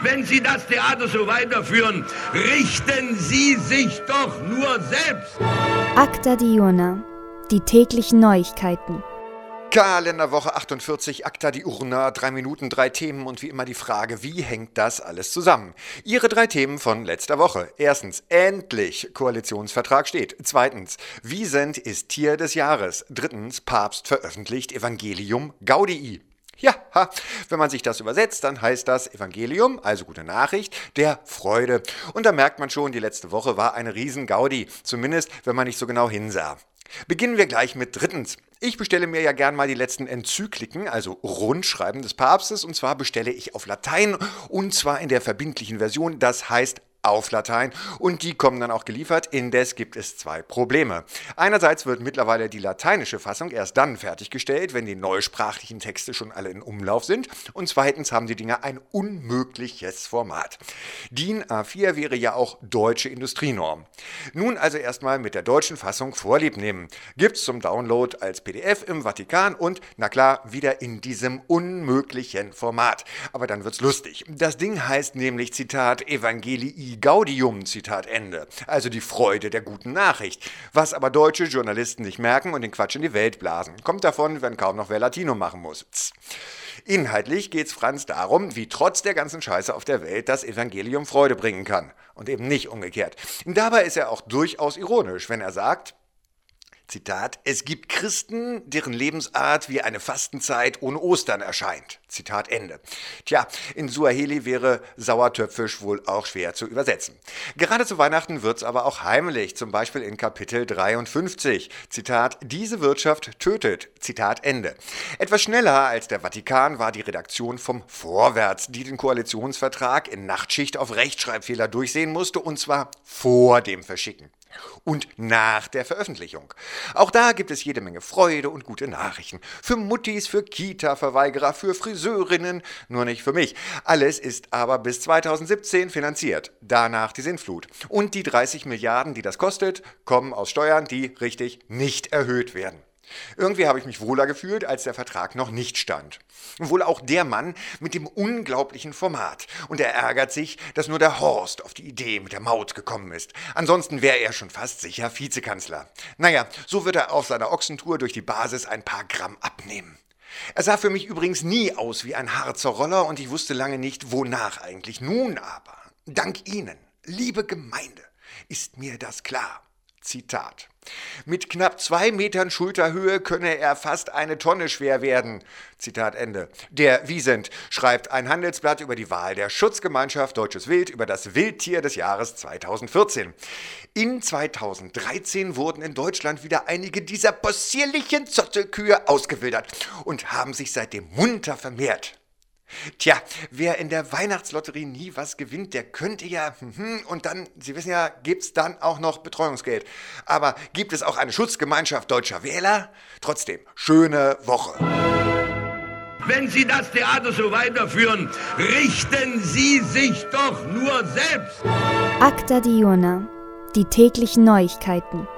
Wenn Sie das Theater so weiterführen, richten Sie sich doch nur selbst. Acta Diurna, die täglichen Neuigkeiten. Kalenderwoche 48, Acta Diurna, 3 Minuten, 3 Themen und wie immer die Frage, wie hängt das alles zusammen? Ihre 3 Themen von letzter Woche. Erstens, endlich, Koalitionsvertrag steht. Zweitens, Wiesent ist Tier des Jahres. Drittens, Papst veröffentlicht Evangelium Gaudii. Ja, wenn man sich das übersetzt, dann heißt das Evangelium, also gute Nachricht, der Freude. Und da merkt man schon, die letzte Woche war eine Riesen-Gaudi, zumindest wenn man nicht so genau hinsah. Beginnen wir gleich mit drittens. Ich bestelle mir ja gern mal die letzten Enzykliken, also Rundschreiben des Papstes, und zwar bestelle ich auf Latein und zwar in der verbindlichen Version, das heißt auf Latein, und die kommen dann auch geliefert. Indes gibt es 2 Probleme. Einerseits wird mittlerweile die lateinische Fassung erst dann fertiggestellt, wenn die neusprachlichen Texte schon alle in Umlauf sind, und zweitens haben die Dinger ein unmögliches Format. DIN A4 wäre ja auch deutsche Industrienorm. Nun also erstmal mit der deutschen Fassung Vorlieb nehmen. Gibt's zum Download als PDF im Vatikan und, na klar, wieder in diesem unmöglichen Format. Aber dann wird's lustig. Das Ding heißt nämlich, Zitat, Evangelii Gaudium, Zitat Ende. Also die Freude der guten Nachricht. Was aber deutsche Journalisten nicht merken und den Quatsch in die Welt blasen. Kommt davon, wenn kaum noch wer Latino machen muss. Inhaltlich geht's Franz darum, wie trotz der ganzen Scheiße auf der Welt das Evangelium Freude bringen kann. Und eben nicht umgekehrt. Dabei ist er auch durchaus ironisch, wenn er sagt, Zitat, es gibt Christen, deren Lebensart wie eine Fastenzeit ohne Ostern erscheint. Zitat Ende. Tja, in Suaheli wäre sauertöpfisch wohl auch schwer zu übersetzen. Gerade zu Weihnachten wird's aber auch heimlich, zum Beispiel in Kapitel 53. Zitat, diese Wirtschaft tötet. Zitat Ende. Etwas schneller als der Vatikan war die Redaktion vom Vorwärts, die den Koalitionsvertrag in Nachtschicht auf Rechtschreibfehler durchsehen musste, und zwar vor dem Verschicken. Und nach der Veröffentlichung. Auch da gibt es jede Menge Freude und gute Nachrichten. Für Muttis, für Kita-Verweigerer, für Friseurinnen, nur nicht für mich. Alles ist aber bis 2017 finanziert. Danach die Sintflut. Und die 30 Milliarden, die das kostet, kommen aus Steuern, die richtig nicht erhöht werden. Irgendwie habe ich mich wohler gefühlt, als der Vertrag noch nicht stand. Wohl auch der Mann mit dem unglaublichen Format. Und er ärgert sich, dass nur der Horst auf die Idee mit der Maut gekommen ist. Ansonsten wäre er schon fast sicher Vizekanzler. Naja, so wird er auf seiner Ochsentour durch die Basis ein paar Gramm abnehmen. Er sah für mich übrigens nie aus wie ein Harzer Roller und ich wusste lange nicht, wonach eigentlich. Nun aber, dank Ihnen, liebe Gemeinde, ist mir das klar. Zitat. Mit knapp 2 Metern Schulterhöhe könne er fast 1 Tonne schwer werden. Zitat Ende. Der Wiesent schreibt ein Handelsblatt über die Wahl der Schutzgemeinschaft Deutsches Wild über das Wildtier des Jahres 2014. In 2013 wurden in Deutschland wieder einige dieser possierlichen Zottelkühe ausgewildert und haben sich seitdem munter vermehrt. Tja, wer in der Weihnachtslotterie nie was gewinnt, der könnte ja, und dann, Sie wissen ja, gibt's dann auch noch Betreuungsgeld. Aber gibt es auch eine Schutzgemeinschaft deutscher Wähler? Trotzdem, schöne Woche. Wenn Sie das Theater so weiterführen, richten Sie sich doch nur selbst. Acta Diurna, die täglichen Neuigkeiten.